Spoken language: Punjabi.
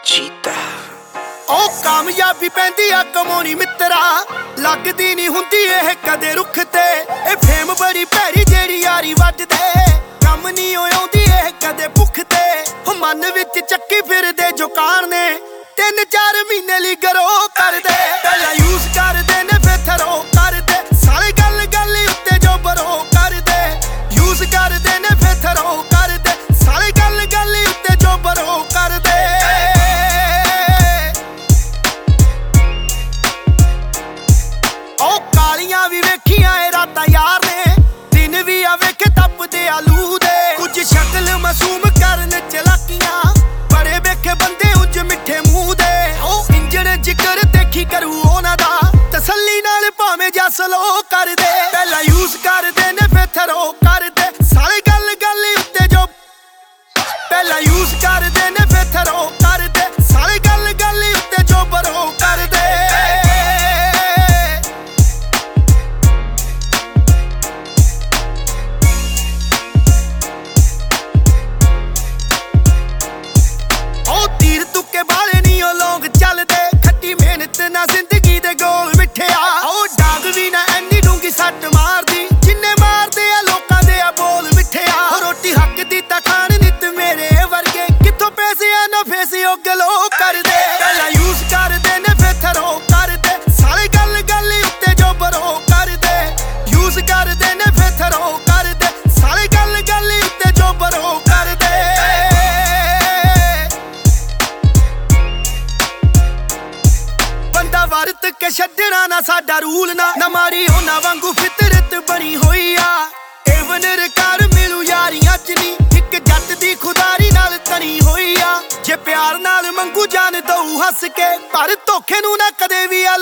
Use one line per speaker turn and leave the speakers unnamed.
ਚੀਤਾ
ਉਹ ਕਾਮਯਾਬੀ ਪੈਂਦੀ ਆ ਕਮਾਉਣੀ ਮਿੱਤਰਾ, ਲੱਗਦੀ ਨਹੀਂ ਹੁੰਦੀ ਇਹ ਕਦੇ ਰੁੱਖ ਤੇ। ਇਹ ਫੇਮ ਬੜੀ ਭੈੜੀ ਜਿਹੜੀ ਯਾਰੀ ਵੱਜਦੇ, ਕੰਮ ਨਹੀਂ ਆਉਂਦੀ ਇਹ ਕਦੇ ਭੁੱਖ ਤੇ। ਉਹ ਮਨ ਵਿੱਚ ਚੱਕੀ ਫਿਰਦੇ ਜੋ ਕਾਰ ਨੇ, 3-4 ਮਹੀਨੇ ਲਈ ਗਰੋ ਕਰਦੇ। ਪਹਿਲਾਂ ਯੂਜ਼ ਕਰਦੇ ਨੇ ਫਿਰ ਥਰੋ ਕਰਦੇ, ਸਾਲੇ ਗੱਲ ਗੱਲ ਉੱਤੇ ਜੋ ਬਰੋ ਕਰਦੇ। ਯੂਜ਼ ਕਰਦੇ ਨੇ ਫਿਰ ਥਰੋ ਕਰਦੇ, ਸਾਲੇ ਗੱਲ ਗੱਲ ਉੱਤੇ ਜੋ ਬਰੋ ਕਰਦੇ। ਉਹ ਕਾਲੀਆਂ ਵੀ ਵੇਖੀਆਂ ਏ ਰਾਤਾਂ ਯਾਰ ਨੇ, ਦਿਨ ਵੀ ਆ ਵੇਖੇ ਤਪਦੇ ਆਲੂ ਦੇ। ਕੁਝ ਸ਼ਕਲ ਮਾਸੂਮ ਕਰਨ ਚਲਾਕੀਆਂ, ਬੜੇ ਵੇਖੇ ਬੰਦੇ ਉਂਝ ਮਿੱਠੇ ਮੂੰਹ ਦੇ। ਉਹ ਇੰਜਣ ਜਿਗਰ ਦੇਖੀ ਕਰੂ ਉਹਨਾਂ ਦਾ, ਤਸੱਲੀ ਨਾਲ ਭਾਵੇਂ ਜੱਸ ਲੋ ਕਰਦੇ। ਪਹਿਲਾਂ ਯੂਜ਼ ਕਰਦੇ ਨੇ ਫਿਰ ਥਰੋ ਕਰਦੇ, ਸਾਲੇ ਗੱਲ ਗੱਲ ਉੱਤੇ ਜੋ। ਪਹਿਲਾਂ ਯੂਜ਼ ਕਰਦੇ ਨੇ ਫਿਰ ਥਰੋ ਕਰਦੇ, ਸਾਲੇ ਗੱਲ ਗੱਲ ਉੱਤੇ ਜੋ ਬਰੋ ਕਰਦੇ। ਚੱਲਦੇ ਖੱਟੀ ਮਿਹਨਤ ਨਾ ਜ਼ਿੰਦਗੀ ਦੇ ਗੋਲ ਮਿੱਠਿਆ। ਉਹ ਡਾਂਗ ਵੀ ਨਾ ਐਨੀ ਡੂੰਗੀ ਸੱਟ ਮਾਰਦੀ, ਜਿੰਨੇ ਮਾਰਦੇ ਆ ਲੋਕਾਂ ਦੇ ਆ ਬੋਲ ਮਿੱਠਿਆ। ਰੋਟੀ ਹੱਕ ਦੀ ਤਾਂ ਖਾਣ ਨਿੱਤ ਮੇਰੇ ਵਰਗੇ, ਕਿੱਥੋਂ ਪੈਸੇ ਆ ਨਾ ਫੇਸੇ ਉਹ ਗਲੋ ਕਰਦੇ। ਪਹਿਲਾਂ ਯੂਜ਼ ਕਰਦੇ ਨੇ ਫਿਰ ਥਰੋ ਕਰਦੇ, ਸਾਲੇ ਗੱਲ ਗੱਲ ਉੱਤੇ ਜੋ ਬਰੋ ਕਰਦੇ। ਯੂਜ਼ ਕਰਦੇ ਨੇ ਫਿਰ ਥਰੋ ਕਰਦੇ, ਸਾਲੇ ਗੱਲ ਗੱਲ ਉੱਤੇ ਜੋ ਬਰੋ ਕਰਦੇ। ਬੰਦਾ ਵਰਤ ਕੇ ਛੱਡਣਾ ਨਾ ਸਾਡਾ ਰੂਲ ਨਾ ਮਾਰੀ ਉਹਨਾਂ ਵਾਂਗੂ ਫਿਤਰਤ ਬਣੀ ਹੋਈ ਆ। ਏਵਨ ਰਕਾਰ ਮਿਲੂ ਯਾਰੀਆਂ ਚ ਨੀ, ਇੱਕ ਜੱਟ ਦੀ ਖੁਦਾਰੀ ਨਾਲ ਤਣੀ ਹੋਈ ਆ। ਜੇ ਪਿਆਰ ਨਾਲ ਮੰਗੂ ਜਾਨ ਦਊ ਹੱਸ ਕੇ, ਪਰ ਧੋਖੇ ਨੂੰ ਨਾ ਕਦੇ ਵੀ ਆ